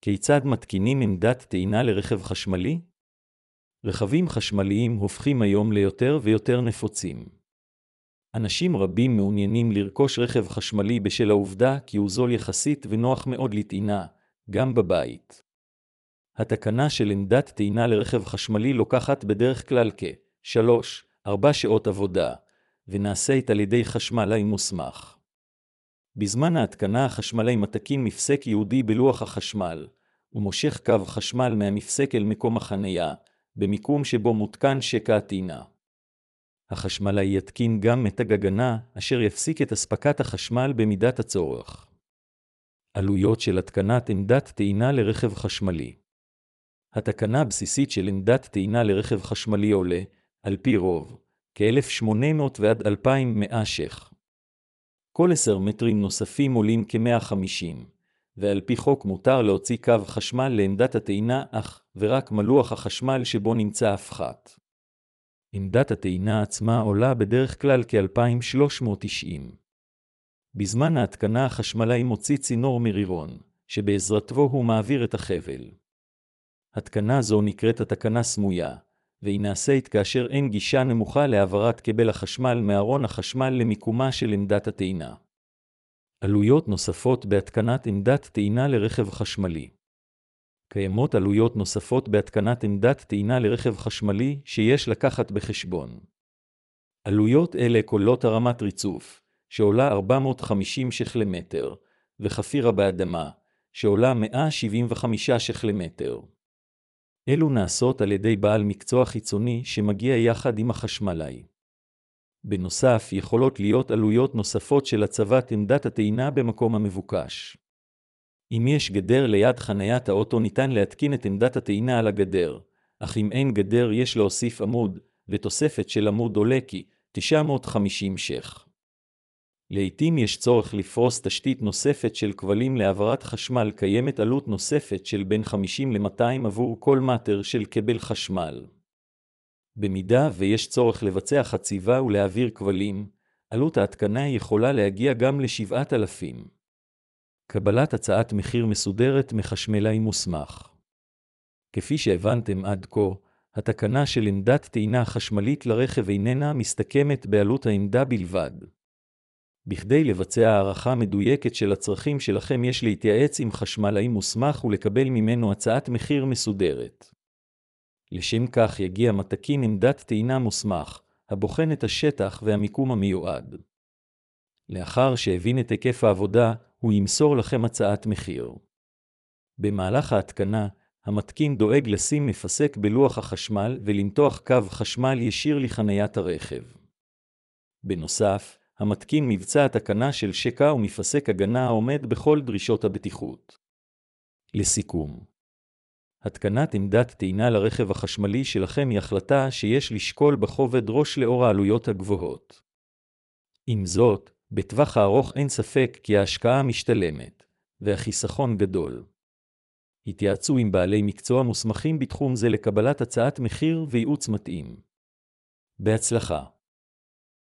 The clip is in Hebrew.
כיצד מתקינים עמדת טעינה לרכב חשמלי? רכבים חשמליים הופכים היום ליותר ויותר נפוצים. אנשים רבים מעוניינים לרכוש רכב חשמלי בשל העובדה כי הוא זול יחסית ונוח מאוד לטעינה, גם בבית. התקנה של עמדת טעינה לרכב חשמלי לוקחת בדרך כלל כ-3-4 שעות עבודה, ונעשית על ידי חשמלאי מוסמך. בזמן ההתקנה החשמלאי מתקין מפסק ייעודי בלוח החשמל, ומושך קו חשמל מהמפסק אל מקום החנייה, במיקום שבו מותקן שקע הטעינה. החשמלאי יתקין גם מתג הגנה, אשר יפסיק את אספקת החשמל במידת הצורך. עלויות של התקנת עמדת טעינה לרכב חשמלי. התקנה הבסיסית של עמדת טעינה לרכב חשמלי עולה, על פי רוב, כ-1,800 ועד 2,100 ש"ח. כל 10 מטרים נוספים עולים כ-150, ועל פי חוק מותר להוציא קו חשמל לעמדת הטעינה אך ורק מלוח החשמל שבו נמצא הפחת. עמדת הטעינה עצמה עולה בדרך כלל כ-2,390. בזמן ההתקנה החשמלאי מוציא צינור מרירון, שבעזרתו הוא מעביר את החבל. התקנה זו נקראת התקנה סמויה, והיא נעשית כאשר אין גישה נמוכה להעברת כבל החשמל מארון החשמל למיקומה של עמדת הטעינה. עלויות נוספות בהתקנת עמדת טעינה לרכב חשמלי. קיימות עלויות נוספות בהתקנת עמדת טעינה לרכב חשמלי שיש לקחת בחשבון. עלויות אלה כוללות הרמת ריצוף, שעולה 450 ש"ח למטר, וחפירה באדמה, שעולה 175 ש"ח למטר. אלו נעשות על ידי בעל מקצוע חיצוני שמגיע יחד עם החשמלאי. בנוסף, יכולות להיות עלויות נוספות של הצבת עמדת הטעינה במקום המבוקש. אם יש גדר ליד חניית האוטו ניתן להתקין את עמדת הטעינה על הגדר, אך אם אין גדר יש להוסיף עמוד, ותוספת של עמוד עולה כ-950 ש"ח. לעתים יש צורך לפרוס תשתית נוספת של כבלים להעברת חשמל, קיימת עלות נוספת של בין 50 ל-200 עבור כל מטר של כבל חשמל. במידה ויש צורך לבצע חציבה ולהעביר כבלים, עלות ההתקנה יכולה להגיע גם ל-7,000. קבלת הצעת מחיר מסודרת מחשמלאי מוסמך. כפי שהבנתם עד כה, התקנה של עמדת טעינה חשמלית לרכב איננה מסתכמת בעלות העמדה בלבד. בכדי לבצע הערכה מדויקת של הצרכים שלכם יש להתייעץ עם חשמלאי מוסמך ולקבל ממנו הצעת מחיר מסודרת. לשם כך יגיע מתקין עמדת טעינה מוסמך, הבוחן את השטח והמיקום המיועד. לאחר שהבין את היקף העבודה, הוא ימסור לכם הצעת מחיר. במהלך ההתקנה, המתקין דואג לשים מפסק בלוח החשמל ולמתוח קו חשמל ישיר לחניית הרכב. בנוסף, המתקין מבצע התקנה של שקע ומפסק הגנה העומד בכל דרישות הבטיחות. לסיכום, התקנת עמדת טעינה לרכב החשמלי שלכם היא החלטה שיש לשקול בכובד ראש לאור העלויות הגבוהות. עם זאת, בטווח הארוך אין ספק כי ההשקעה משתלמת, והחיסכון גדול. התייעצו עם בעלי מקצוע מוסמכים בתחום זה לקבלת הצעת מחיר וייעוץ מתאים. בהצלחה.